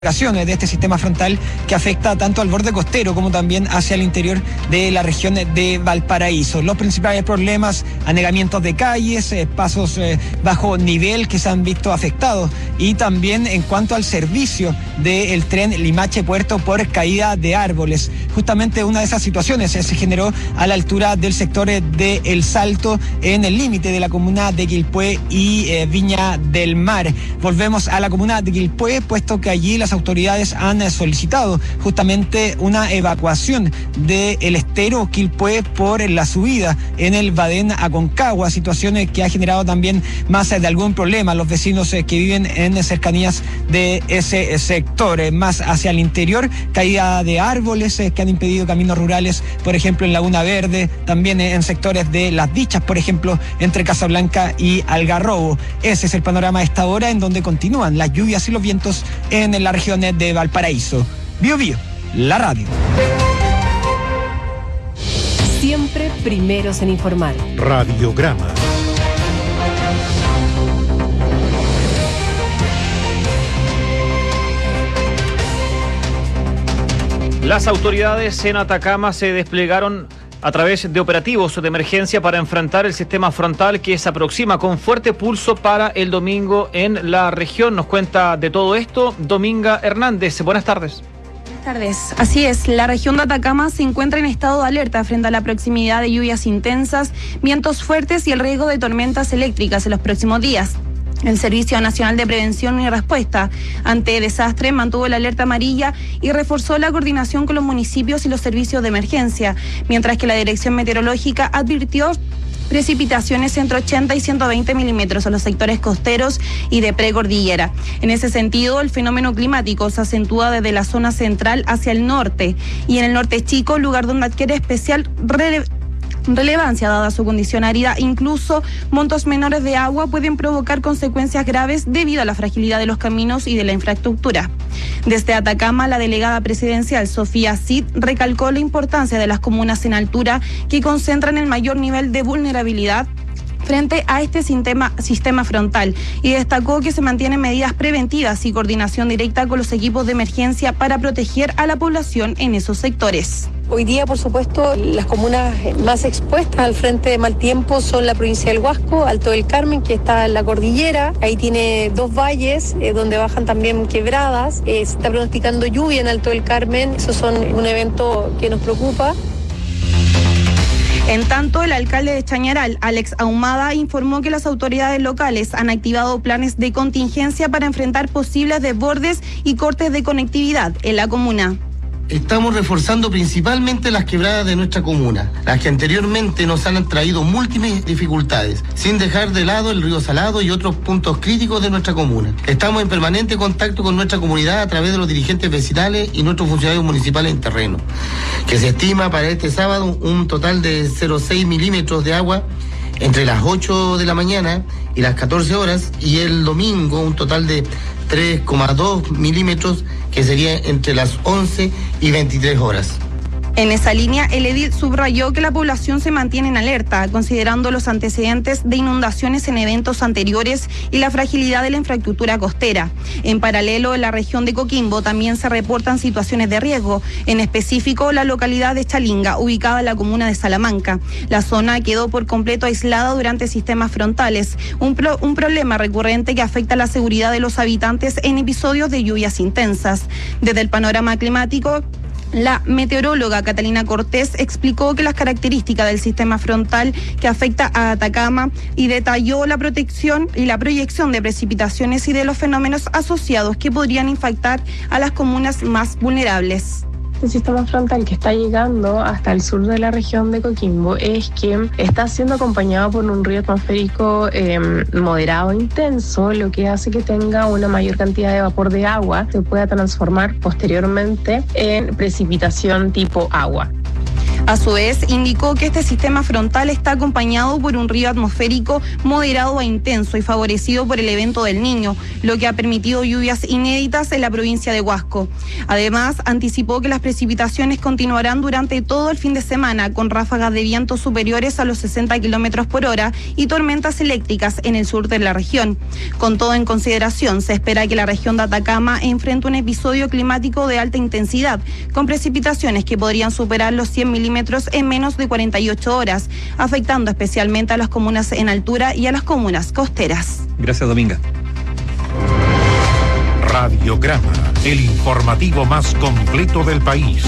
de este sistema frontal que afecta tanto al borde costero como también hacia el interior de la región de Valparaíso. Los principales problemas: anegamientos de calles, pasos bajo nivel que se han visto afectados, y también en cuanto al servicio del tren Limache-Puerto por caída de árboles. Justamente una de esas situaciones se generó a la altura del sector de El Salto, en el límite de la comuna de Quilpué y Viña del Mar. Volvemos a la comuna de Quilpué, puesto que allí las autoridades han solicitado justamente una evacuación del estero Quilpué por la subida en el Badén Aconcagua, situaciones que ha generado también más de algún problema a los vecinos que viven en cercanías de ese sector. Más hacia el interior, caída de árboles que han impedido caminos rurales, por ejemplo en Laguna Verde, también en sectores de Las Dichas, por ejemplo entre Casablanca y Algarrobo. Ese es el panorama a esta hora, en donde continúan las lluvias y los vientos en la región de Valparaíso. Bio Bio, la radio. Siempre primeros en informar. Radiograma. Las autoridades en Atacama se desplegaron a través de operativos de emergencia para enfrentar el sistema frontal que se aproxima con fuerte pulso para el domingo en la región. Nos cuenta de todo esto Dominga Hernández. Buenas tardes. Buenas tardes. Así es, la región de Atacama se encuentra en estado de alerta frente a la proximidad de lluvias intensas, vientos fuertes y el riesgo de tormentas eléctricas en los próximos días. El Servicio Nacional de Prevención y Respuesta ante Desastres mantuvo la alerta amarilla y reforzó la coordinación con los municipios y los servicios de emergencia, mientras que la Dirección Meteorológica advirtió precipitaciones entre 80 y 120 milímetros en los sectores costeros y de precordillera. En ese sentido, el fenómeno climático se acentúa desde la zona central hacia el norte, y en el norte chico, lugar donde adquiere especial relevancia dada su condición árida. Incluso montos menores de agua pueden provocar consecuencias graves debido a la fragilidad de los caminos y de la infraestructura. Desde Atacama, la delegada presidencial Sofía Cid recalcó la importancia de las comunas en altura, que concentran el mayor nivel de vulnerabilidad frente a este sistema frontal, y destacó que se mantienen medidas preventivas y coordinación directa con los equipos de emergencia para proteger a la población en esos sectores. Hoy día, por supuesto, las comunas más expuestas al frente de mal tiempo son la provincia del Huasco, Alto del Carmen, que está en la cordillera. Ahí tiene dos valles donde bajan también quebradas. Se está pronosticando lluvia en Alto del Carmen. Esos son un evento que nos preocupa. En tanto, el alcalde de Chañaral, Alex Ahumada, informó que las autoridades locales han activado planes de contingencia para enfrentar posibles desbordes y cortes de conectividad en la comuna. Estamos reforzando principalmente las quebradas de nuestra comuna, las que anteriormente nos han traído múltiples dificultades, sin dejar de lado el río Salado y otros puntos críticos de nuestra comuna. Estamos en permanente contacto con nuestra comunidad a través de los dirigentes vecinales y nuestros funcionarios municipales en terreno, que se estima para este sábado un total de 0,6 milímetros de agua entre las 8 de la mañana y las 14 horas, y el domingo un total de 3,2 milímetros, que sería entre las 11 y 23 horas. En esa línea, el edil subrayó que la población se mantiene en alerta, considerando los antecedentes de inundaciones en eventos anteriores y la fragilidad de la infraestructura costera. En paralelo, en la región de Coquimbo también se reportan situaciones de riesgo, en específico la localidad de Chalinga, ubicada en la comuna de Salamanca. La zona quedó por completo aislada durante sistemas frontales, un problema recurrente que afecta la seguridad de los habitantes en episodios de lluvias intensas. Desde el panorama climático, la meteoróloga Catalina Cortés explicó que las características del sistema frontal que afecta a Atacama, y detalló la protección y la proyección de precipitaciones y de los fenómenos asociados que podrían impactar a las comunas más vulnerables. El sistema frontal que está llegando hasta el sur de la región de Coquimbo es que está siendo acompañado por un río atmosférico moderado e intenso, lo que hace que tenga una mayor cantidad de vapor de agua, se pueda transformar posteriormente en precipitación tipo agua. A su vez, indicó que este sistema frontal está acompañado por un río atmosférico moderado a intenso y favorecido por el evento del Niño, lo que ha permitido lluvias inéditas en la provincia de Huasco. Además, anticipó que las precipitaciones continuarán durante todo el fin de semana, con ráfagas de viento superiores a los 60 kilómetros por hora y tormentas eléctricas en el sur de la región. Con todo en consideración, se espera que la región de Atacama enfrente un episodio climático de alta intensidad, con precipitaciones que podrían superar los 100 milímetros en menos de 48 horas, afectando especialmente a las comunas en altura y a las comunas costeras. Gracias, Dominga. Radiograma, el informativo más completo del país.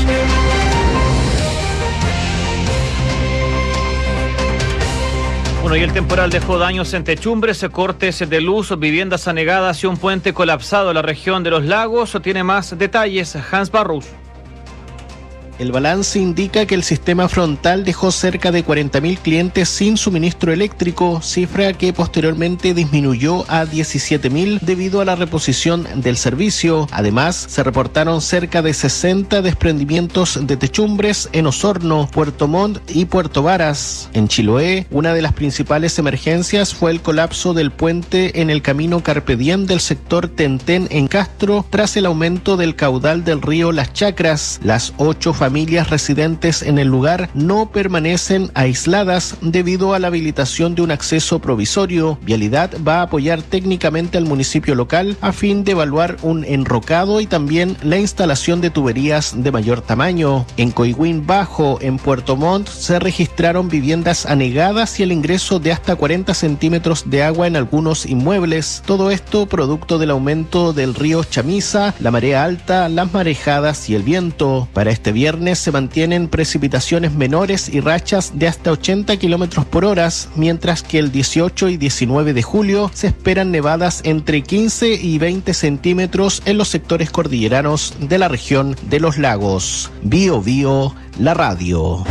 Bueno, y el temporal dejó daños en techumbres, cortes de luz, viviendas anegadas y un puente colapsado en la región de Los Lagos. Tiene más detalles Hans Barrows. El balance indica que el sistema frontal dejó cerca de 40.000 clientes sin suministro eléctrico, cifra que posteriormente disminuyó a 17.000 debido a la reposición del servicio. Además, se reportaron cerca de 60 desprendimientos de techumbres en Osorno, Puerto Montt y Puerto Varas. En Chiloé, una de las principales emergencias fue el colapso del puente en el camino Carpe Diem del sector Tentén en Castro tras el aumento del caudal del río Las Chacras. Las 8 familias residentes en el lugar no permanecen aisladas debido a la habilitación de un acceso provisorio. Vialidad va a apoyar técnicamente al municipio local a fin de evaluar un enrocado y también la instalación de tuberías de mayor tamaño. En Coihuen Bajo, en Puerto Montt, se registraron viviendas anegadas y el ingreso de hasta 40 centímetros de agua en algunos inmuebles. Todo esto producto del aumento del río Chamisa, la marea alta, las marejadas y el viento. Para este viernes se mantienen precipitaciones menores y rachas de hasta 80 kilómetros por hora, mientras que el 18 y 19 de julio se esperan nevadas entre 15 y 20 centímetros en los sectores cordilleranos de la región de Los Lagos. Bio Bio, la radio.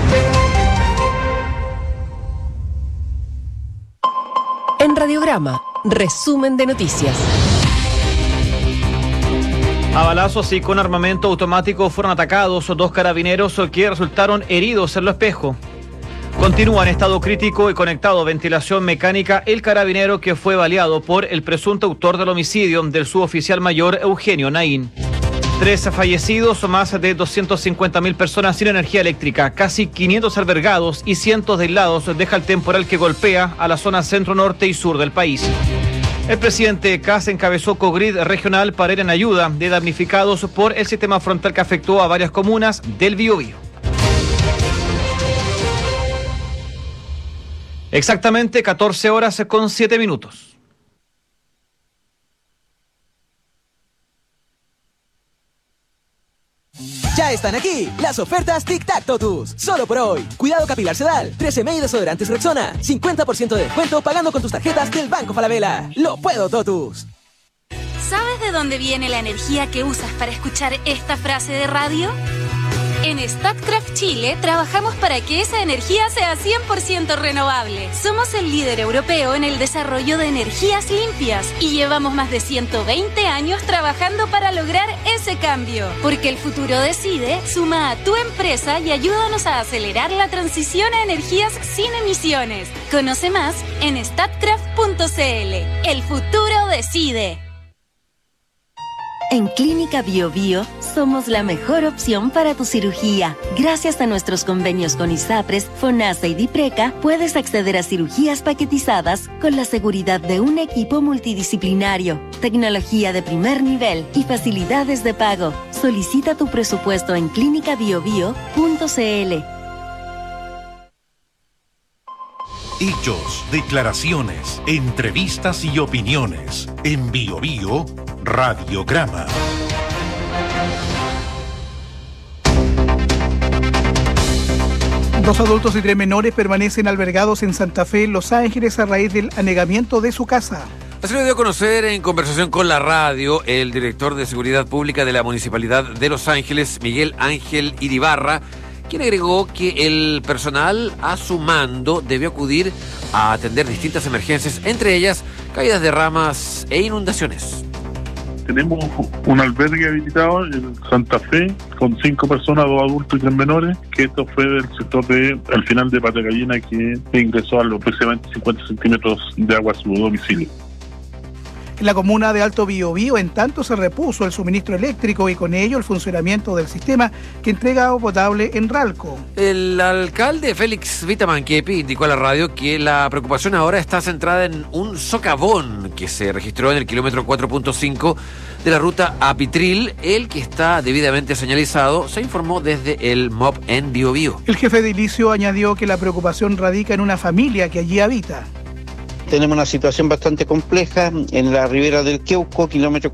En Radiograma, resumen de noticias. A balazos y con armamento automático fueron atacados 2 carabineros que resultaron heridos en Lo Espejo. Continúa en estado crítico y conectado a ventilación mecánica el carabinero que fue baleado por el presunto autor del homicidio del suboficial mayor Eugenio Naín. 3 fallecidos, más de 250.000 personas sin energía eléctrica, casi 500 albergados y cientos de aislados deja el temporal que golpea a la zona centro, norte y sur del país. El presidente Kast encabezó COGRID regional para ir en ayuda de damnificados por el sistema frontal que afectó a varias comunas del Biobío. Exactamente 14 horas con 7 minutos. Ya están aquí las ofertas Tic Tac Totus. Solo por hoy. Cuidado capilar Sedal, 13M y desodorantes Rexona. 50% de descuento pagando con tus tarjetas del Banco Falabella. ¡Lo puedo, Totus! ¿Sabes de dónde viene la energía que usas para escuchar esta frase de radio? En Statkraft Chile trabajamos para que esa energía sea 100% renovable. Somos el líder europeo en el desarrollo de energías limpias y llevamos más de 120 años trabajando para lograr ese cambio. Porque el futuro decide, suma a tu empresa y ayúdanos a acelerar la transición a energías sin emisiones. Conoce más en statkraft.cl. El futuro decide. En Clínica Biobío somos la mejor opción para tu cirugía. Gracias a nuestros convenios con ISAPRES, FONASA y DIPRECA, puedes acceder a cirugías paquetizadas con la seguridad de un equipo multidisciplinario, tecnología de primer nivel y facilidades de pago. Solicita tu presupuesto en clinicabiobio.cl. Hechos, declaraciones, entrevistas y opiniones. En Biobío, Radiograma. Dos adultos y 3 menores permanecen albergados en Santa Fe, Los Ángeles, a raíz del anegamiento de su casa. Así lo dio a conocer en conversación con la radio el director de Seguridad Pública de la Municipalidad de Los Ángeles, Miguel Ángel Iribarra, quien agregó que el personal a su mando debió acudir a atender distintas emergencias, entre ellas caídas de ramas e inundaciones. tenemos un albergue habilitado en Santa Fe con 5 personas, 2 adultos y 3 menores, que esto fue del sector al final de Patagallina, que ingresó a aproximadamente 50 centímetros de agua a su domicilio. En la comuna de Alto Biobío, en tanto, se repuso el suministro eléctrico y con ello el funcionamiento del sistema que entrega agua potable en Ralco. El alcalde Félix Vitamanquepi indicó a la radio que la preocupación ahora está centrada en un socavón que se registró en el kilómetro 4.5 de la ruta Apitril, el que está debidamente señalizado, se informó desde el MOP en Biobío. El jefe edilicio añadió que la preocupación radica en una familia que allí habita. Tenemos una situación bastante compleja en la ribera del Queuco, kilómetro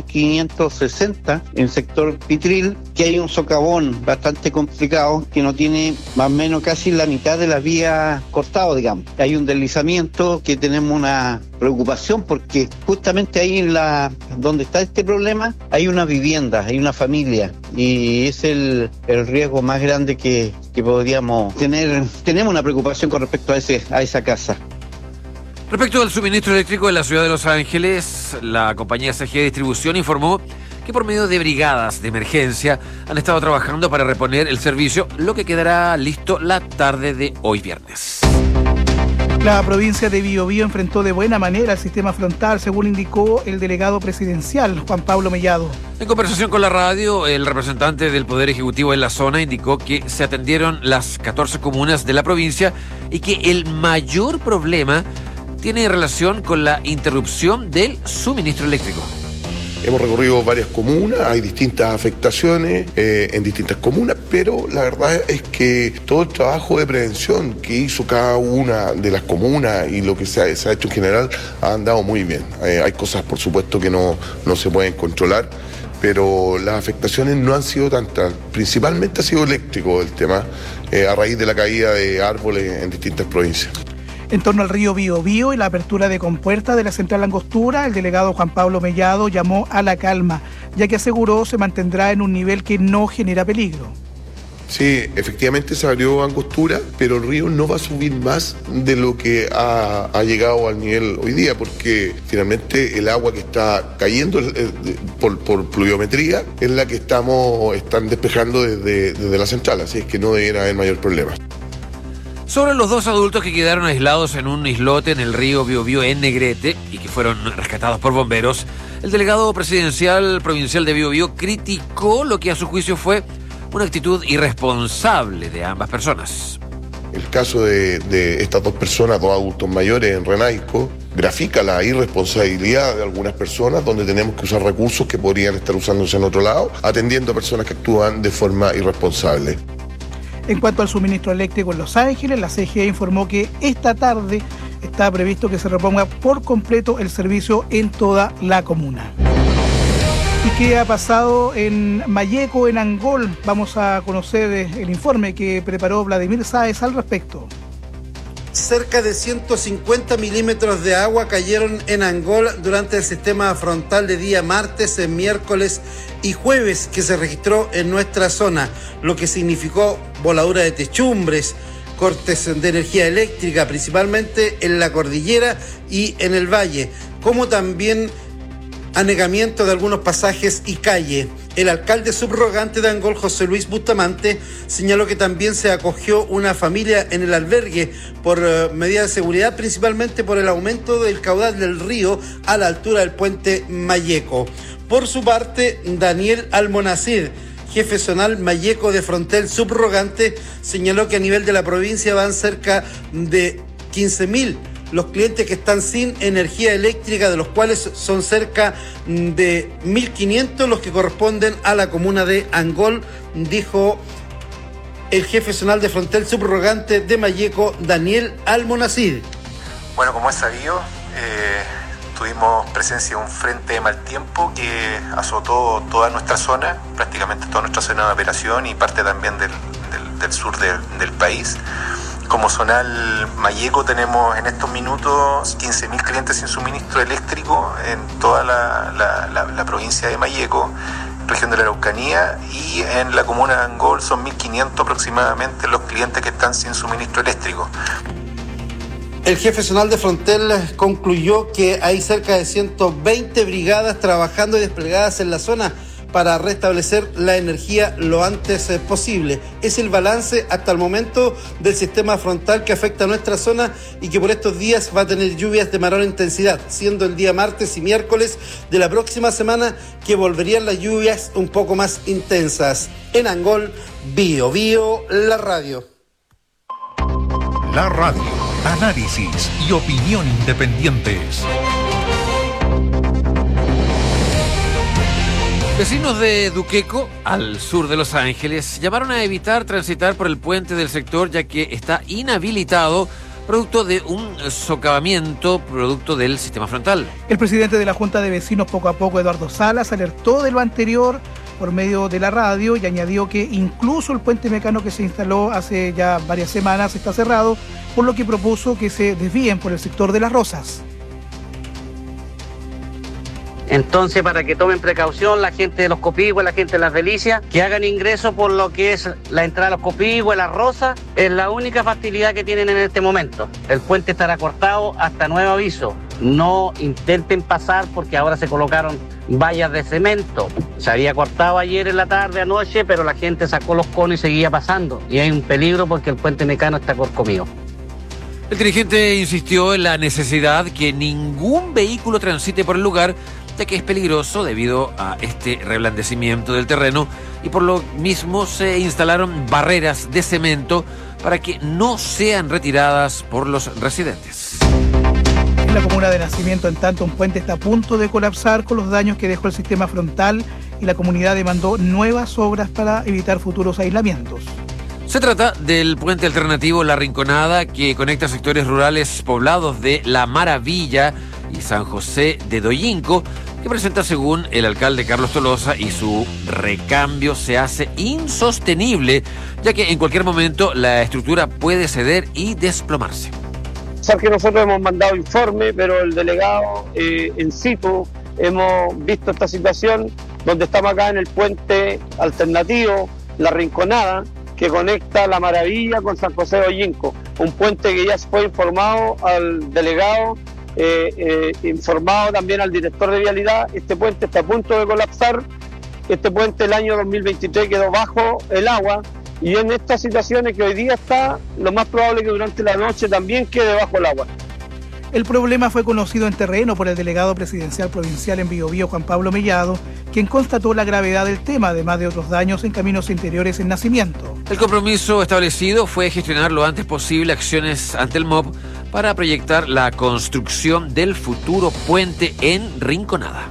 4560, en el sector Pitril, que hay un socavón bastante complicado que no tiene más o menos casi la mitad de las vías cortado, digamos. Hay un deslizamiento que tenemos una preocupación porque justamente ahí donde está este problema hay una vivienda, hay una familia y es el riesgo más grande que podríamos tener. Tenemos una preocupación con respecto a esa casa. Respecto al suministro eléctrico de la ciudad de Los Ángeles, la compañía CGE Distribución informó que por medio de brigadas de emergencia han estado trabajando para reponer el servicio, lo que quedará listo la tarde de hoy viernes. La provincia de Biobío enfrentó de buena manera el sistema frontal, según indicó el delegado presidencial, Juan Pablo Mellado. En conversación con la radio, el representante del Poder Ejecutivo en la zona indicó que se atendieron las 14 comunas de la provincia y que el mayor problema tiene relación con la interrupción del suministro eléctrico. Hemos recorrido varias comunas, hay distintas afectaciones en distintas comunas, pero la verdad es que todo el trabajo de prevención que hizo cada una de las comunas y lo que se ha hecho en general ha andado muy bien. Hay cosas, por supuesto, que no se pueden controlar, pero las afectaciones no han sido tantas. Principalmente ha sido eléctrico el tema, a raíz de la caída de árboles en distintas provincias. En torno al río Biobío y la apertura de compuertas de la central Angostura, el delegado Juan Pablo Mellado llamó a la calma, ya que aseguró se mantendrá en un nivel que no genera peligro. Sí, efectivamente se abrió Angostura, pero el río no va a subir más de lo que ha llegado al nivel hoy día, porque finalmente el agua que está cayendo por pluviometría es la que están despejando desde la central, así es que no debería haber mayor problema. Sobre los 2 adultos que quedaron aislados en un islote en el río Biobío en Negrete y que fueron rescatados por bomberos, el delegado presidencial provincial de Biobío criticó lo que a su juicio fue una actitud irresponsable de ambas personas. El caso de estas 2 personas, 2 adultos mayores en Renaico, grafica la irresponsabilidad de algunas personas donde tenemos que usar recursos que podrían estar usándose en otro lado, atendiendo a personas que actúan de forma irresponsable. En cuanto al suministro eléctrico en Los Ángeles, la CGE informó que esta tarde está previsto que se reponga por completo el servicio en toda la comuna. ¿Y qué ha pasado en Malleco, en Angol? Vamos a conocer el informe que preparó Vladimir Sáez al respecto. Cerca de 150 milímetros de agua cayeron en Angol durante el sistema frontal de día martes, miércoles y jueves que se registró en nuestra zona, lo que significó voladura de techumbres, cortes de energía eléctrica, principalmente en la cordillera y en el valle, como también anegamiento de algunos pasajes y calle. El alcalde subrogante de Angol, José Luis Bustamante, señaló que también se acogió una familia en el albergue por medidas de seguridad, principalmente por el aumento del caudal del río a la altura del puente Malleco. Por su parte, Daniel Almonacid, jefe zonal Malleco de Frontel subrogante, señaló que a nivel de la provincia van cerca de 15.000 los clientes que están sin energía eléctrica, de los cuales son cerca de 1.500 los que corresponden a la comuna de Angol, dijo el jefe zonal de Frontel subrogante de Malleco, Daniel Almonacid. Bueno, como es sabido, tuvimos presencia de un frente de mal tiempo que azotó toda nuestra zona, prácticamente toda nuestra zona de operación y parte también del sur del país. Como zonal Malleco tenemos en estos minutos 15.000 clientes sin suministro eléctrico en toda la provincia de Malleco, región de la Araucanía, y en la comuna de Angol son 1.500 aproximadamente los clientes que están sin suministro eléctrico. El jefe zonal de Frontel concluyó que hay cerca de 120 brigadas trabajando y desplegadas en la zona para restablecer la energía lo antes posible. Es el balance hasta el momento del sistema frontal que afecta a nuestra zona y que por estos días va a tener lluvias de menor intensidad, siendo el día martes y miércoles de la próxima semana que volverían las lluvias un poco más intensas. En Angol, Bio Bio, la radio. La radio, análisis y opinión independientes. Vecinos de Duqueco, al sur de Los Ángeles, llamaron a evitar transitar por el puente del sector ya que está inhabilitado producto de un socavamiento producto del sistema frontal. El presidente de la Junta de Vecinos Poco a Poco, Eduardo Salas, alertó de lo anterior por medio de la radio y añadió que incluso el puente Mecano que se instaló hace ya varias semanas está cerrado, por lo que propuso que se desvíen por el sector de Las Rosas. Entonces, para que tomen precaución la gente de Los Copihue, la gente de Las Delicias, que hagan ingreso por lo que es la entrada a Los Copihue, Las Rosas, es la única facilidad que tienen en este momento. El puente estará cortado hasta nuevo aviso. No intenten pasar porque ahora se colocaron vallas de cemento. Se había cortado ayer en la tarde, anoche, pero la gente sacó los conos y seguía pasando. Y hay un peligro porque el puente Mecano está corcomido. El dirigente insistió en la necesidad que ningún vehículo transite por el lugar, ya que es peligroso debido a este reblandecimiento del terreno y por lo mismo se instalaron barreras de cemento para que no sean retiradas por los residentes. En la comuna de Nacimiento, en tanto, un puente está a punto de colapsar con los daños que dejó el sistema frontal y la comunidad demandó nuevas obras para evitar futuros aislamientos. Se trata del puente alternativo La Rinconada que conecta sectores rurales poblados de La Maravilla y San José de Doyinco, que presenta, según el alcalde Carlos Tolosa, y su recambio se hace insostenible, ya que en cualquier momento la estructura puede ceder y desplomarse. Que nosotros hemos mandado informe, pero el delegado en situ hemos visto esta situación donde estamos acá en el puente alternativo La Rinconada, que conecta La Maravilla con San José de Doyinco, un puente que ya fue informado al delegado, informado también al director de vialidad. Este puente está a punto de colapsar. Este puente el año 2023 quedó bajo el agua y en estas situaciones que hoy día está, lo más probable es que durante la noche también quede bajo el agua. El problema fue conocido en terreno por el delegado presidencial provincial en Biobío, Juan Pablo Mellado, quien constató la gravedad del tema, además de otros daños en caminos interiores en Nacimiento. El compromiso establecido fue gestionar lo antes posible acciones ante el MOB para proyectar la construcción del futuro puente en Rinconada.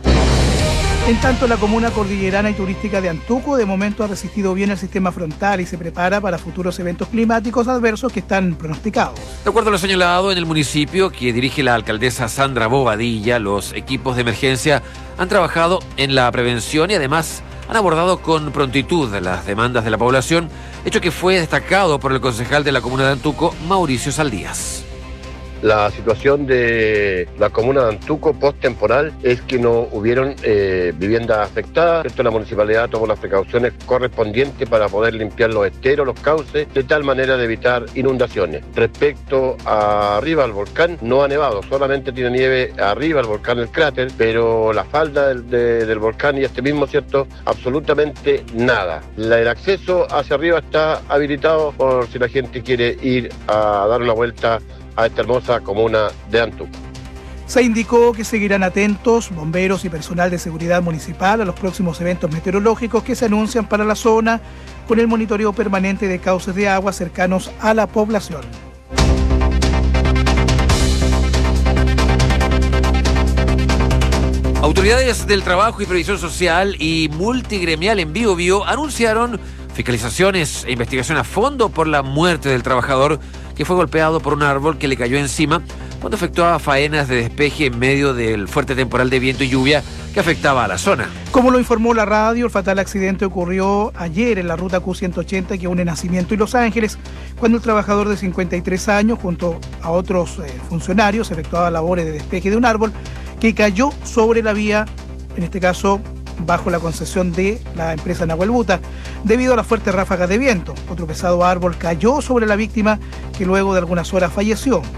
En tanto, la comuna cordillerana y turística de Antuco de momento ha resistido bien el sistema frontal y se prepara para futuros eventos climáticos adversos que están pronosticados. De acuerdo a lo señalado en el municipio que dirige la alcaldesa Sandra Bobadilla, los equipos de emergencia han trabajado en la prevención y además han abordado con prontitud las demandas de la población, hecho que fue destacado por el concejal de la comuna de Antuco, Mauricio Saldías. La situación de la comuna de Antuco post-temporal es que no hubieron viviendas afectadas. La municipalidad tomó las precauciones correspondientes para poder limpiar los esteros, los cauces, de tal manera de evitar inundaciones. Respecto a arriba al volcán, no ha nevado, solamente tiene nieve arriba al volcán, el cráter, pero la falda del volcán y este mismo, ¿cierto? Absolutamente nada. El acceso hacia arriba está habilitado por si la gente quiere ir a dar una vuelta a esta hermosa comuna de Antuco. Se indicó que seguirán atentos bomberos y personal de seguridad municipal a los próximos eventos meteorológicos que se anuncian para la zona, con el monitoreo permanente de cauces de agua cercanos a la población. Autoridades del Trabajo y Previsión Social y multigremial en Biobío anunciaron fiscalizaciones e investigación a fondo por la muerte del trabajador que fue golpeado por un árbol que le cayó encima cuando efectuaba faenas de despeje en medio del fuerte temporal de viento y lluvia que afectaba a la zona. Como lo informó la radio, el fatal accidente ocurrió ayer en la ruta Q180 que une Nacimiento y Los Ángeles, cuando el trabajador de 53 años, junto a otros funcionarios, efectuaba labores de despeje de un árbol que cayó sobre la vía, en este caso bajo la concesión de la empresa Nahuelbuta, debido a las fuertes ráfagas de viento. Otro pesado árbol cayó sobre la víctima, que luego de algunas horas falleció.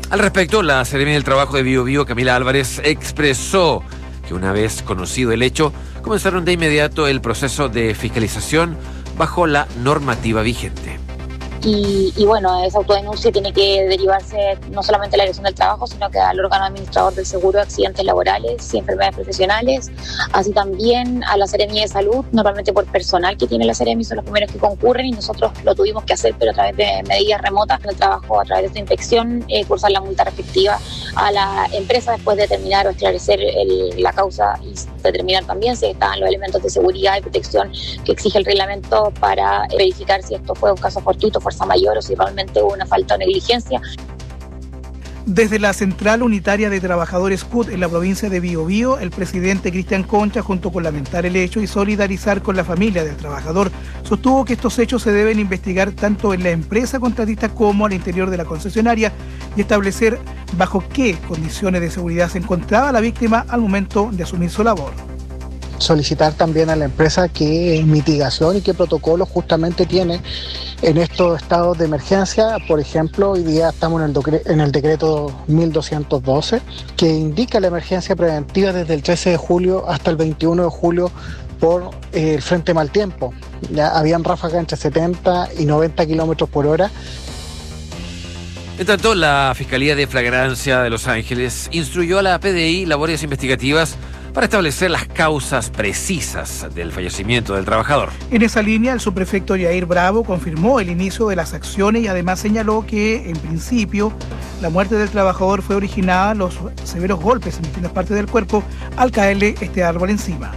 Al respecto, la Seremi del Trabajo de Biobío, Camila Álvarez, expresó que una vez conocido el hecho, comenzaron de inmediato el proceso de fiscalización bajo la normativa vigente. Y bueno, esa autodenuncia tiene que derivarse no solamente a la Dirección del Trabajo, sino que al órgano administrador del seguro de accidentes laborales y enfermedades profesionales, así también a la Seremi de Salud. Normalmente por personal que tiene la Seremi son los primeros que concurren y nosotros lo tuvimos que hacer, pero a través de medidas remotas del trabajo, a través de esta inspección, cursar la multa respectiva a la empresa después de determinar o esclarecer la causa y determinar también si estaban los elementos de seguridad y protección que exige el reglamento para verificar si esto fue un caso fortuito, fuerza mayor o si realmente hubo una falta o negligencia. Desde la Central Unitaria de Trabajadores CUT en la provincia de Biobío, el presidente Cristian Concha, junto con lamentar el hecho y solidarizar con la familia del trabajador, sostuvo que estos hechos se deben investigar tanto en la empresa contratista como al interior de la concesionaria y establecer bajo qué condiciones de seguridad se encontraba la víctima al momento de asumir su labor. Solicitar también a la empresa qué mitigación y qué protocolos justamente tiene en estos estados de emergencia. Por ejemplo, hoy día estamos en el decreto 1212, que indica la emergencia preventiva desde el 13 de julio hasta el 21 de julio por el frente mal tiempo. Ya habían ráfagas entre 70 y 90 kilómetros por hora. En tanto, la Fiscalía de Flagrancia de Los Ángeles instruyó a la PDI labores investigativas para establecer las causas precisas del fallecimiento del trabajador. En esa línea, el subprefecto Yair Bravo confirmó el inicio de las acciones y además señaló que, en principio, la muerte del trabajador fue originada los severos golpes en distintas partes del cuerpo al caerle este árbol encima.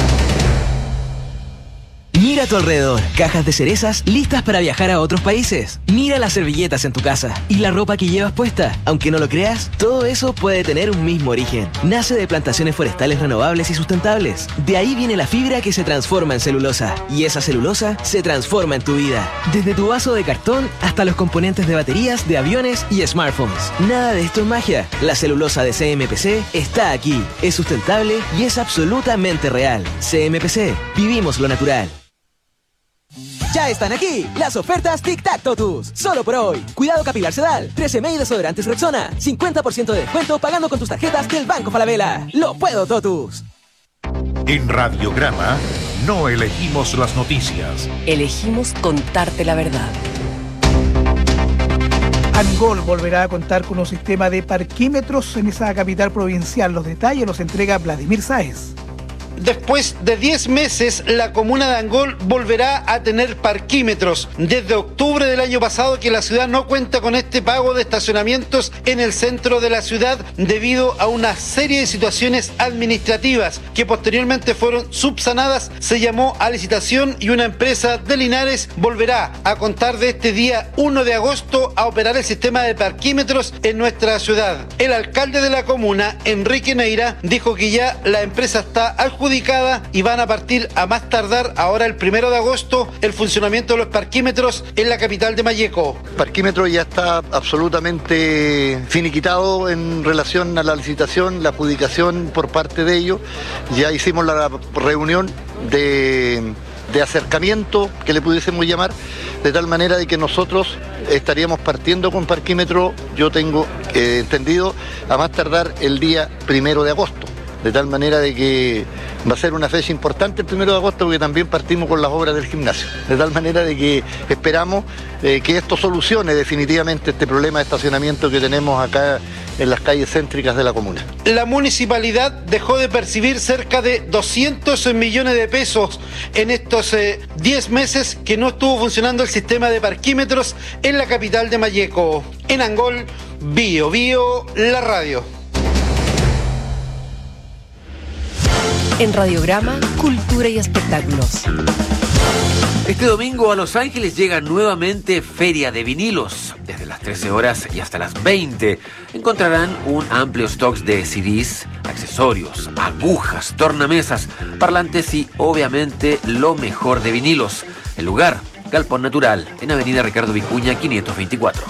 Mira a tu alrededor, cajas de cerezas listas para viajar a otros países. Mira las servilletas en tu casa y la ropa que llevas puesta. Aunque no lo creas, todo eso puede tener un mismo origen. Nace de plantaciones forestales renovables y sustentables. De ahí viene la fibra que se transforma en celulosa. Y esa celulosa se transforma en tu vida. Desde tu vaso de cartón hasta los componentes de baterías, de aviones y smartphones. Nada de esto es magia. La celulosa de CMPC está aquí. Es sustentable y es absolutamente real. CMPC, vivimos lo natural. Ya están aquí las ofertas Tic Tac Totus. Solo por hoy. Cuidado capilar Sedal, 13M y desodorantes Rexona. 50% de descuento pagando con tus tarjetas del Banco Falabella. Lo puedo, Totus. En Radiograma no elegimos las noticias. Elegimos contarte la verdad. Angol volverá a contar con un sistema de parquímetros en esa capital provincial. Los detalles los entrega Vladimir Sáez. Después de 10 meses, la comuna de Angol volverá a tener parquímetros. Desde octubre del año pasado que la ciudad no cuenta con este pago de estacionamientos en el centro de la ciudad debido a una serie de situaciones administrativas que posteriormente fueron subsanadas. Se llamó a licitación y una empresa de Linares volverá a contar de este día 1 de agosto a operar el sistema de parquímetros en nuestra ciudad. El alcalde de la comuna, Enrique Neira, dijo que ya la empresa está adjudicada y van a partir a más tardar ahora el 1 de agosto el funcionamiento de los parquímetros en la capital de Malleco. El parquímetro ya está absolutamente finiquitado en relación a la licitación, la adjudicación por parte de ellos. Ya hicimos la reunión de acercamiento, que le pudiésemos llamar, de tal manera de que nosotros estaríamos partiendo con parquímetro, yo tengo entendido, a más tardar el día 1 de agosto. De tal manera de que va a ser una fecha importante el 1 de agosto porque también partimos con las obras del gimnasio. De tal manera de que esperamos que esto solucione definitivamente este problema de estacionamiento que tenemos acá en las calles céntricas de la comuna. La municipalidad dejó de percibir cerca de 200 millones de pesos en estos 10 meses que no estuvo funcionando el sistema de parquímetros en la capital de Malleco. En Angol, Biobío, la radio. En Radiograma, Cultura y Espectáculos. Este domingo a Los Ángeles llega nuevamente Feria de Vinilos. Desde las 13 horas y hasta las 20 encontrarán un amplio stock de CDs, accesorios, agujas, tornamesas, parlantes y obviamente lo mejor de vinilos. El lugar, Galpón Natural, en Avenida Ricardo Vicuña 524.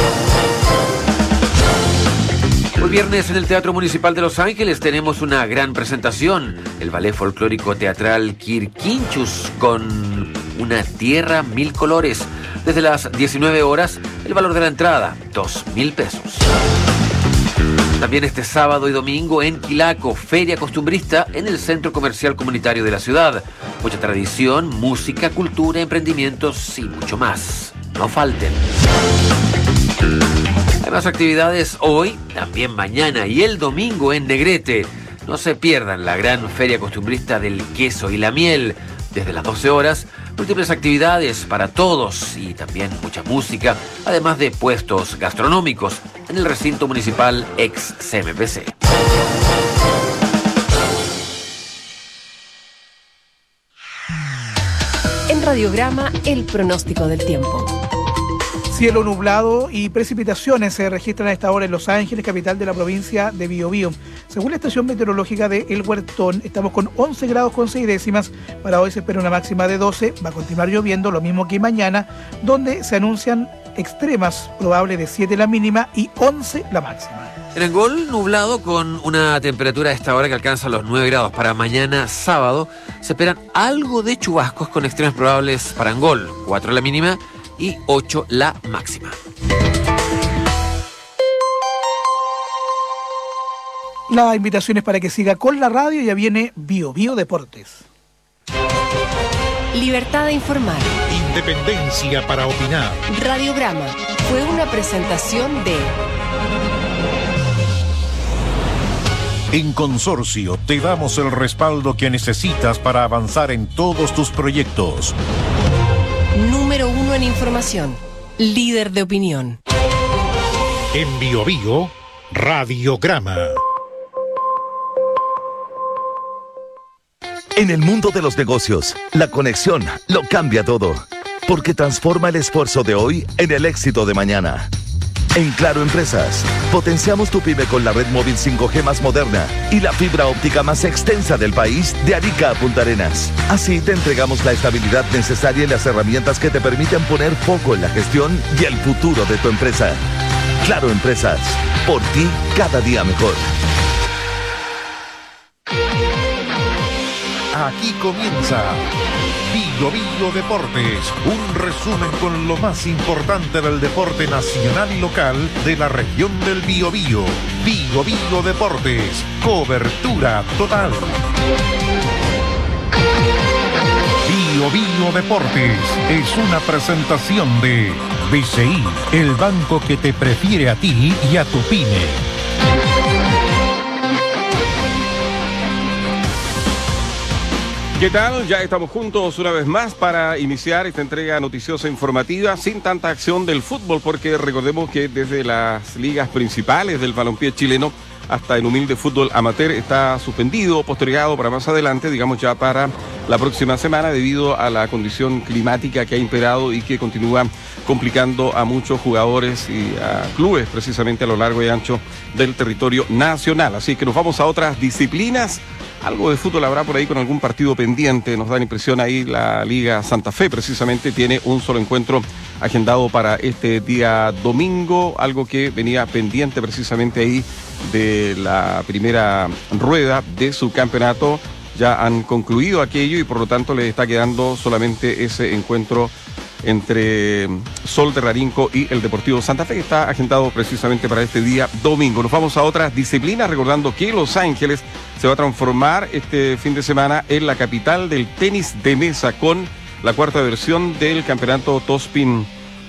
Hoy viernes en el Teatro Municipal de Los Ángeles tenemos una gran presentación. El ballet folclórico teatral Quirquinchus con Una Tierra Mil Colores. Desde las 19 horas, el valor de la entrada, $2,000. También este sábado y domingo en Quilaco, feria costumbrista en el Centro Comercial Comunitario de la ciudad. Mucha tradición, música, cultura, emprendimientos y mucho más. No falten. Hay más actividades hoy, también mañana y el domingo en Negrete. No se pierdan la gran feria costumbrista del queso y la miel. Desde las 12 horas, múltiples actividades para todos y también mucha música, además de puestos gastronómicos en el recinto municipal ex CMPC. En Radiograma, el pronóstico del tiempo. Cielo nublado y precipitaciones se registran a esta hora en Los Ángeles, capital de la provincia de Biobío. Según la estación meteorológica de El Huertón, estamos con 11 grados con 6 décimas. Para hoy se espera una máxima de 12. Va a continuar lloviendo, lo mismo que mañana, donde se anuncian extremas, probable de 7 la mínima y 11 la máxima. En Angol, nublado con una temperatura a esta hora que alcanza los 9 grados. Para mañana sábado se esperan algo de chubascos con extremas probables para Angol, 4 la mínima y 8 la máxima. La invitación es para que siga con la radio. Ya viene Biobío Deportes. Libertad de informar. Independencia para opinar. Radiograma fue una presentación de... En Consorcio te damos el respaldo que necesitas para avanzar en todos tus proyectos. Número 1 en información. Líder de opinión. En Biobío, Radiograma. En el mundo de los negocios, la conexión lo cambia todo, porque transforma el esfuerzo de hoy en el éxito de mañana. En Claro Empresas, potenciamos tu pyme con la red móvil 5G más moderna y la fibra óptica más extensa del país de Arica a Punta Arenas. Así te entregamos la estabilidad necesaria y las herramientas que te permiten poner foco en la gestión y el futuro de tu empresa. Claro Empresas, por ti cada día mejor. Aquí comienza Biobío Deportes, un resumen con lo más importante del deporte nacional y local de la región del Biobío. Biobío Deportes, cobertura total. Biobío Deportes es una presentación de BCI, el banco que te prefiere a ti y a tu pyme. ¿Qué tal? Ya estamos juntos una vez más para iniciar esta entrega noticiosa informativa sin tanta acción del fútbol, porque recordemos que desde las ligas principales del balompié chileno hasta el humilde fútbol amateur está suspendido, postergado para más adelante, digamos ya para la próxima semana, debido a la condición climática que ha imperado y que continúa complicando a muchos jugadores y a clubes precisamente a lo largo y ancho del territorio nacional. Así que nos vamos a otras disciplinas. Algo de fútbol habrá por ahí con algún partido pendiente, nos da la impresión ahí la Liga Santa Fe precisamente tiene un solo encuentro agendado para este día domingo, algo que venía pendiente precisamente ahí de la primera rueda de su campeonato. Ya han concluido aquello y por lo tanto les está quedando solamente ese encuentro entre Sol de Rarinco y el Deportivo Santa Fe, que está agendado precisamente para este día domingo. Nos vamos a otras disciplinas, recordando que Los Ángeles se va a transformar este fin de semana en la capital del tenis de mesa con la cuarta versión del campeonato Tospin,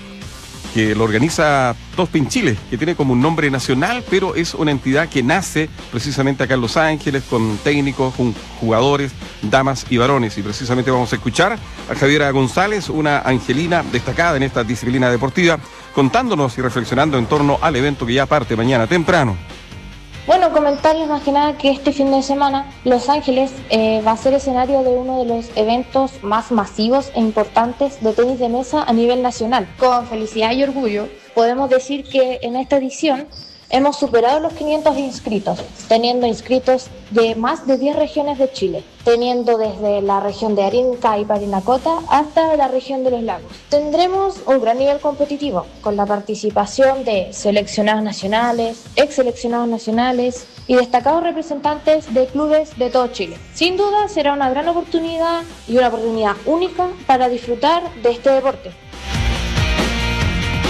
que lo organiza Tospin Chile, que tiene como un nombre nacional, pero es una entidad que nace precisamente acá en Los Ángeles, con técnicos, con jugadores, damas y varones. Y precisamente vamos a escuchar a Javiera González, una angelina destacada en esta disciplina deportiva, contándonos y reflexionando en torno al evento que ya parte mañana temprano. Bueno, comentarios más que nada que este fin de semana Los Ángeles va a ser escenario de uno de los eventos más masivos e importantes de tenis de mesa a nivel nacional. Con felicidad y orgullo podemos decir que en esta edición hemos superado los 500 inscritos, teniendo inscritos de más de 10 regiones de Chile, teniendo desde la región de Arica y Parinacota hasta la región de los lagos. Tendremos un gran nivel competitivo, con la participación de seleccionados nacionales, ex seleccionados nacionales y destacados representantes de clubes de todo Chile. Sin duda será una gran oportunidad y una oportunidad única para disfrutar de este deporte.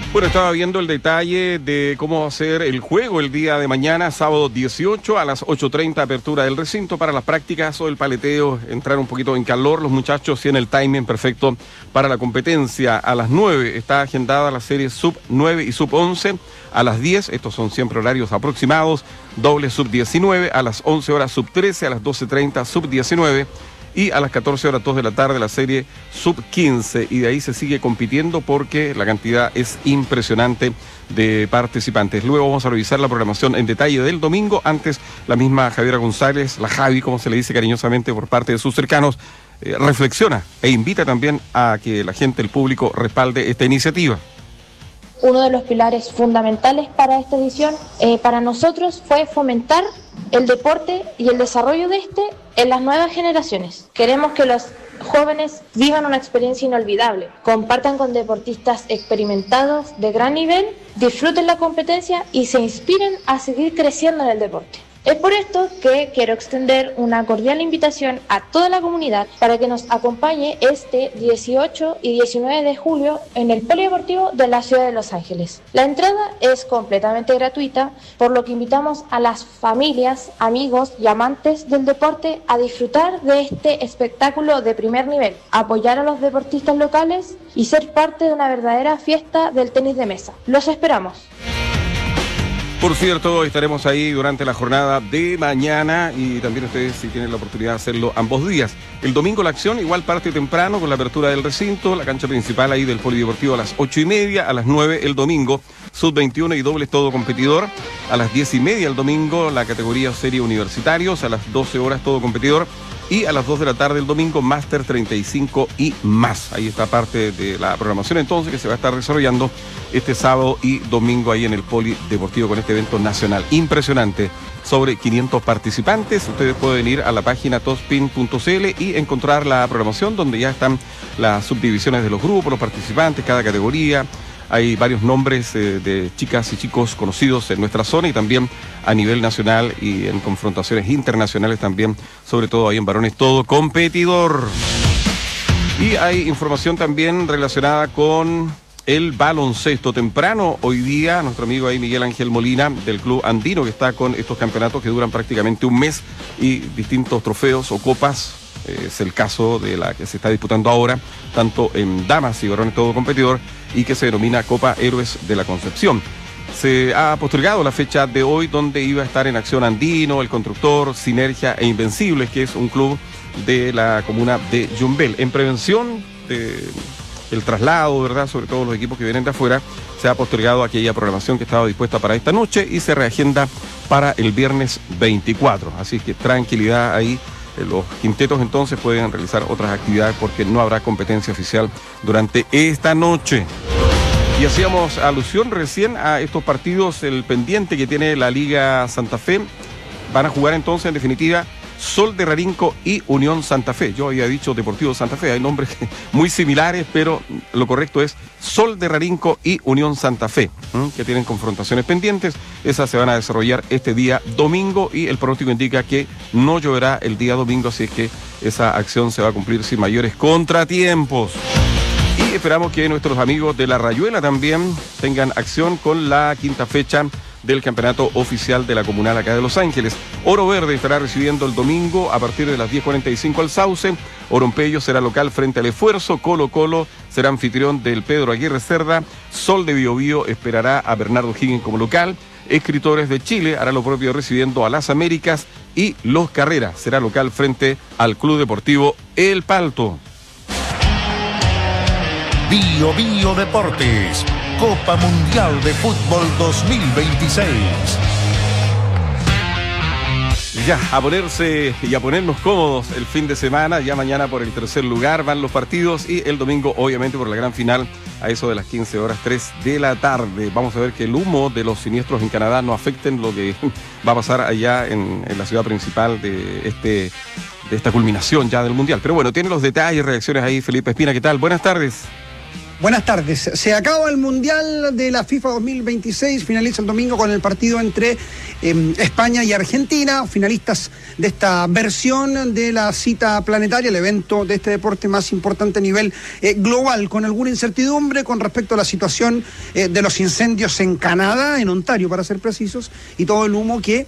Bueno, estaba viendo el detalle de cómo va a ser el juego el día de mañana, sábado 18 a las 8:30, apertura del recinto para las prácticas o el paleteo, entrar un poquito en calor. Los muchachos tienen el timing perfecto para la competencia. A las 9 está agendada la serie sub 9 y sub 11. A las 10, estos son siempre horarios aproximados, doble sub 19, a las 11 horas sub 13, a las 12:30 sub 19. Y a las 14 horas 2 de la tarde la serie sub 15, y de ahí se sigue compitiendo porque la cantidad es impresionante de participantes. Luego vamos a revisar la programación en detalle del domingo. Antes, la misma Javiera González, la Javi, como se le dice cariñosamente por parte de sus cercanos, reflexiona e invita también a que la gente, el público, respalde esta iniciativa. Uno de los pilares fundamentales para esta edición, para nosotros, fue fomentar el deporte y el desarrollo de este en las nuevas generaciones. Queremos que los jóvenes vivan una experiencia inolvidable, compartan con deportistas experimentados de gran nivel, disfruten la competencia y se inspiren a seguir creciendo en el deporte. Es por esto que quiero extender una cordial invitación a toda la comunidad para que nos acompañe este 18 y 19 de julio en el Polideportivo de la ciudad de Los Ángeles. La entrada es completamente gratuita, por lo que invitamos a las familias, amigos y amantes del deporte a disfrutar de este espectáculo de primer nivel, apoyar a los deportistas locales y ser parte de una verdadera fiesta del tenis de mesa. Los esperamos. Por cierto, estaremos ahí durante la jornada de mañana y también ustedes, si tienen la oportunidad de hacerlo ambos días. El domingo la acción igual parte temprano con la apertura del recinto, la cancha principal ahí del Polideportivo a las 8:30, a las 9 el domingo, sub-21 y dobles todo competidor, a las 10:30 el domingo la categoría serie universitarios, a las 12 horas todo competidor y a las 2 de la tarde el domingo máster 35 y más. Ahí está parte de la programación entonces que se va a estar desarrollando este sábado y domingo ahí en el Polideportivo con este evento nacional. Impresionante, sobre 500 participantes. Ustedes pueden ir a la página tospin.cl y encontrar la programación donde ya están las subdivisiones de los grupos, los participantes, cada categoría. Hay varios nombres de chicas y chicos conocidos en nuestra zona y también a nivel nacional y en confrontaciones internacionales también, sobre todo ahí en varones todo competidor. Y hay información también relacionada con el baloncesto. Temprano hoy día, nuestro amigo ahí Miguel Ángel Molina del Club Andino, que está con estos campeonatos que duran prácticamente un mes y distintos trofeos o copas. Es el caso de la que se está disputando ahora, tanto en damas y varones todo competidor, y que se denomina Copa Héroes de la Concepción. Se ha postergado la fecha de hoy donde iba a estar en acción Andino, El Constructor, Sinergia e Invencibles, que es un club de la comuna de Yumbel. En prevención del traslado, ¿verdad?, sobre todo los equipos que vienen de afuera, se ha postergado aquella programación que estaba dispuesta para esta noche y se reagenda para el viernes 24. Así que tranquilidad ahí. Los quintetos entonces pueden realizar otras actividades porque no habrá competencia oficial durante esta noche. Y hacíamos alusión recién a estos partidos, el pendiente que tiene la Liga Santa Fe. Van a jugar entonces en definitiva Sol de Rarinco y Unión Santa Fe. Yo había dicho Deportivo Santa Fe, hay nombres muy similares, pero lo correcto es Sol de Rarinco y Unión Santa Fe, que tienen confrontaciones pendientes. Esas se van a desarrollar este día domingo y el pronóstico indica que no lloverá el día domingo, así es que esa acción se va a cumplir sin mayores contratiempos. Y esperamos que nuestros amigos de La Rayuela también tengan acción con la quinta fecha del campeonato oficial de la comunal acá de Los Ángeles. Oro Verde estará recibiendo el domingo a partir de las 10:45 al Sauce. Orompello será local frente al Esfuerzo. Colo Colo será anfitrión del Pedro Aguirre Cerda. Sol de Biobío esperará a Bernardo Higgins como local. Escritores de Chile hará lo propio recibiendo a Las Américas. Y Los Carreras será local frente al Club Deportivo El Palto. Bio Bio Deportes, Copa Mundial de Fútbol 2026. Ya, a ponerse y a ponernos cómodos el fin de semana. Ya mañana por el tercer lugar van los partidos y el domingo obviamente por la gran final a eso de las 15 horas 3 de la tarde. Vamos a ver que el humo de los siniestros en Canadá no afecten lo que va a pasar allá en la ciudad principal de esta culminación ya del Mundial. Pero bueno, tiene los detalles, reacciones ahí Felipe Espina. ¿Qué tal? Buenas tardes. Buenas tardes. Se acaba el Mundial de la FIFA 2026, finaliza el domingo con el partido entre España y Argentina, finalistas de esta versión de la cita planetaria, el evento de este deporte más importante a nivel global, con alguna incertidumbre con respecto a la situación de los incendios en Canadá, en Ontario para ser precisos, y todo el humo que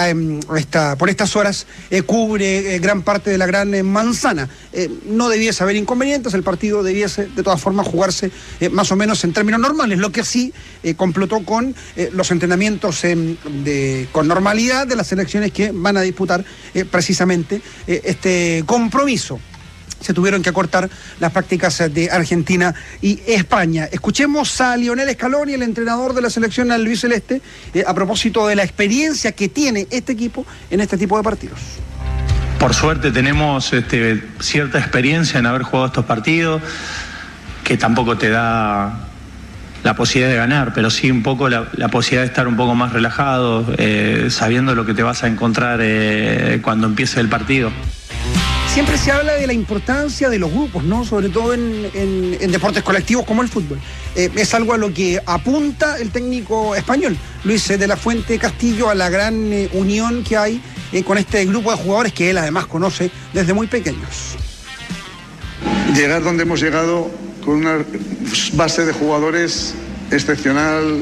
por estas horas cubre gran parte de la Gran Manzana. No debiese haber inconvenientes, el partido debiese de todas formas jugarse más o menos en términos normales, lo que sí complotó con los entrenamientos con normalidad de las selecciones que van a disputar precisamente este compromiso. Se tuvieron que acortar las prácticas de Argentina y España. Escuchemos a Lionel Scaloni, el entrenador de la selección albiceleste, a propósito de la experiencia que tiene este equipo en este tipo de partidos. Por suerte tenemos cierta experiencia en haber jugado estos partidos, que tampoco te da la posibilidad de ganar, pero sí un poco la posibilidad de estar un poco más relajado, sabiendo lo que te vas a encontrar cuando empiece el partido. Siempre se habla de la importancia de los grupos, ¿no? Sobre todo en deportes colectivos como el fútbol. Es algo a lo que apunta el técnico español, Luis de la Fuente Castillo, a la gran unión que hay con este grupo de jugadores que él además conoce desde muy pequeños. Llegar donde hemos llegado con una base de jugadores excepcional,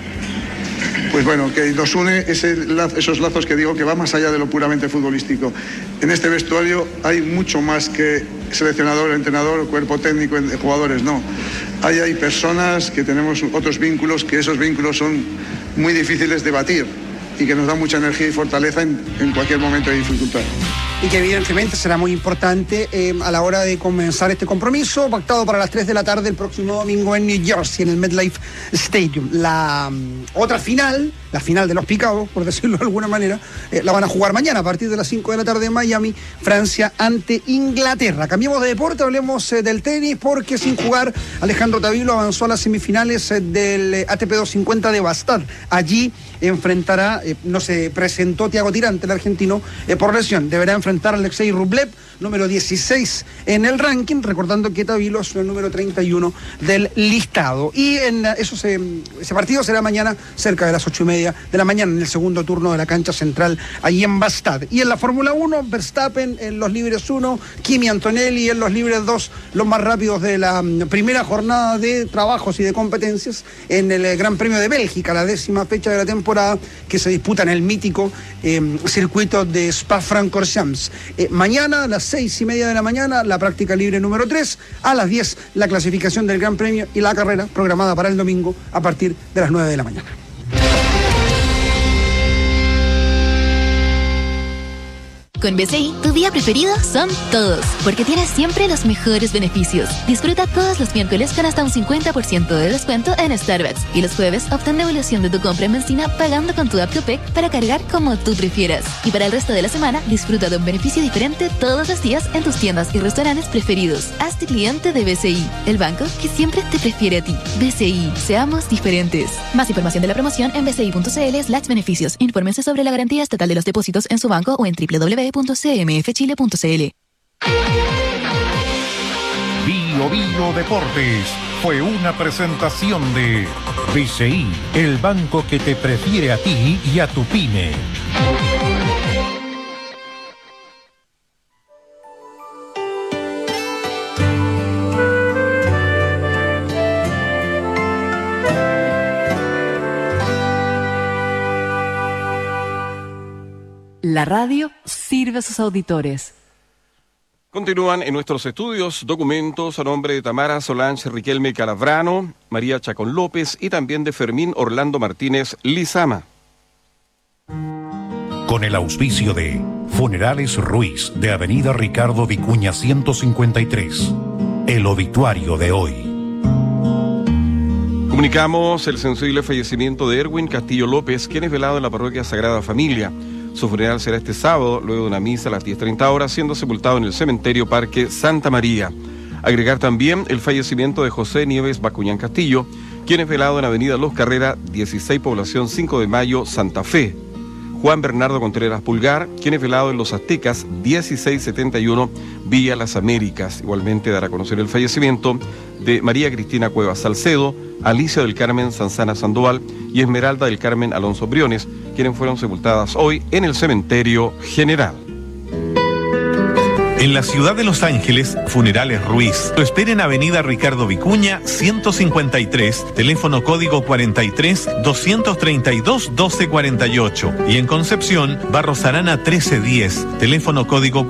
pues bueno, que nos une esos lazos que digo que va más allá de lo puramente futbolístico. En este vestuario hay mucho más que seleccionador, entrenador, cuerpo técnico de jugadores, no. Hay personas que tenemos otros vínculos, que esos vínculos son muy difíciles de batir y que nos dan mucha energía y fortaleza en cualquier momento de dificultad. Y que evidentemente será muy importante a la hora de comenzar este compromiso, pactado para las 3 de la tarde el próximo domingo en New Jersey, en el MetLife Stadium. La otra final, la final de los picados, por decirlo de alguna manera, la van a jugar mañana a partir de las 5 de la tarde en Miami, Francia ante Inglaterra. Cambiemos de deporte, hablemos del tenis, porque sin jugar Alejandro Tavilo avanzó a las semifinales del ATP 250 de Bastad. Allí enfrentará, no se presentó Thiago Tirante, el argentino, por lesión. Deberá enfrentar a Alexei Rublev, número 16 en el ranking, recordando que Tavilo es el número 31 del listado. Y ese partido será mañana cerca de las 8:30 de la mañana, en el segundo turno de la cancha central, allí en Bastad. Y en la Fórmula 1, Verstappen en los libres 1, Kimi Antonelli en los libres 2, los más rápidos de la primera jornada de trabajos y de competencias en el Gran Premio de Bélgica, la 10ª fecha de la temporada, que se disputa en el mítico circuito de Spa-Francorchamps. Mañana a las 6:30 de la mañana, la práctica libre número 3, a las 10 la clasificación del Gran Premio y la carrera programada para el domingo a partir de las 9 de la mañana. Con BCI, tu día preferido son todos, porque tienes siempre los mejores beneficios. Disfruta todos los miércoles con hasta un 50% de descuento en Starbucks, y los jueves obtén devolución de tu compra en benzina pagando con tu app Copec para cargar como tú prefieras. Y para el resto de la semana, disfruta de un beneficio diferente todos los días en tus tiendas y restaurantes preferidos. Hazte cliente de BCI, el banco que siempre te prefiere a ti. BCI, seamos diferentes. Más información de la promoción en bci.cl/beneficios. Infórmense sobre la garantía estatal de los depósitos en su banco o en www.cmfchile.cl. Bio Bio Deportes fue una presentación de BCI, el banco que te prefiere a ti y a tu pyme. La radio sirve a sus auditores. Continúan en nuestros estudios documentos a nombre de Tamara Solange Riquelme Calabrano, María Chacón López y también de Fermín Orlando Martínez Lizama. Con el auspicio de Funerales Ruiz de Avenida Ricardo Vicuña 153. El obituario de hoy. Comunicamos el sensible fallecimiento de Erwin Castillo López, quien es velado en la parroquia Sagrada Familia. Su funeral será este sábado, luego de una misa a las 10:30 horas, siendo sepultado en el cementerio Parque Santa María. Agregar también el fallecimiento de José Nieves Bacuñán Castillo, quien es velado en Avenida Los Carreras 16, población 5 de Mayo, Santa Fe. Juan Bernardo Contreras Pulgar, quien es velado en Los Aztecas, 1671 Villa Las Américas. Igualmente dará a conocer el fallecimiento de María Cristina Cuevas Salcedo, Alicia del Carmen Sanzana Sandoval y Esmeralda del Carmen Alonso Briones, quienes fueron sepultadas hoy en el Cementerio General. En la ciudad de Los Ángeles, Funerales Ruiz. Lo espera en Avenida Ricardo Vicuña, 153, teléfono código 43-232-1248. Y en Concepción, Barros Arana 1310, teléfono código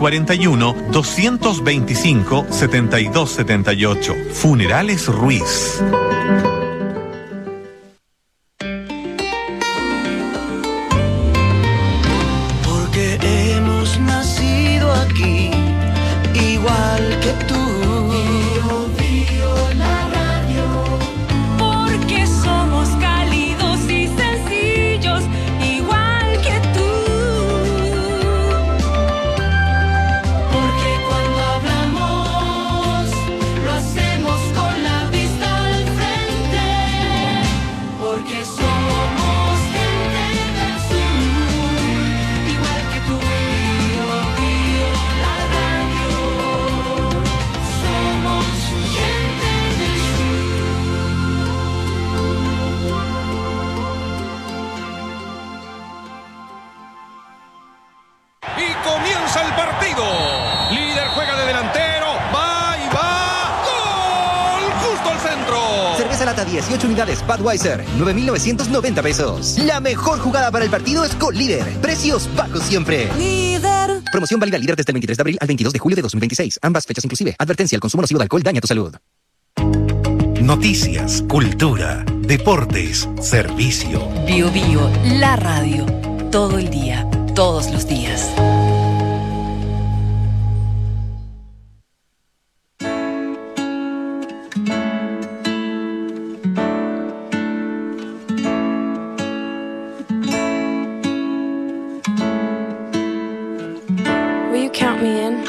41-225-7278. Funerales Ruiz. Porque hemos nacido aquí, igual que tú. Bio, Bio, la radio. Porque somos cálidos y sencillos, igual que tú. Porque cuando hablamos, lo hacemos con la vista al frente. Porque somos gente del sur, igual que tú. Bio, Bio, la radio. Somos gente del Y comienza el partido. Líder juega de delantero. Va y va. ¡Gol! Justo al centro. Cerveza lata 18 unidades Budweiser, 9,990 pesos. La mejor jugada para el partido es con Líder. Precios bajos siempre. Líder. Promoción válida Líder desde el 23 de abril al 22 de julio de 2026. Ambas fechas inclusive. Advertencia: el consumo nocivo de alcohol daña tu salud. Noticias, cultura, deportes, servicio. Bio Bio, la radio. Todo el día, todos los días. Will you count me in?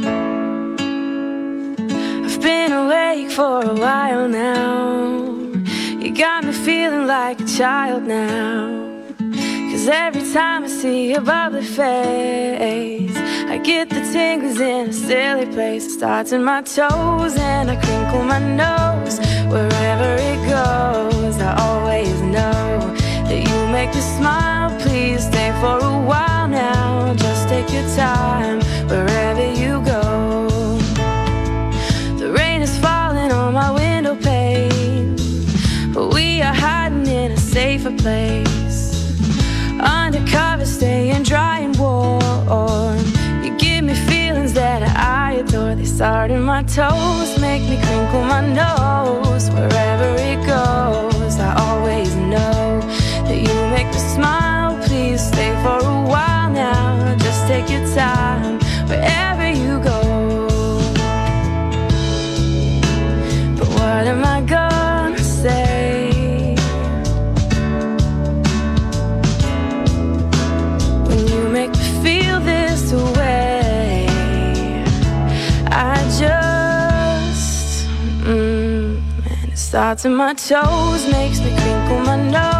I've been awake for a while now. You got me feeling like a child now. 'Cause every time I see your bubbly face, I get the tingles in a silly place. It starts in my toes and I crinkle my nose. Wherever it goes, I always know that you make me smile. Please stay for a while now. Just take your time wherever you go. The rain is falling on my window pane, but we are hiding in a safer place. Undercover, staying dry and warm. You give me feelings that I adore. They start in my toes, make me crinkle my nose. Wherever it goes, I always know that you make me smile. Please stay for a while now. Just take your time wherever you go. But what am I gonna say when you make me feel this way? I just and it starts in my toes, makes me crinkle my nose.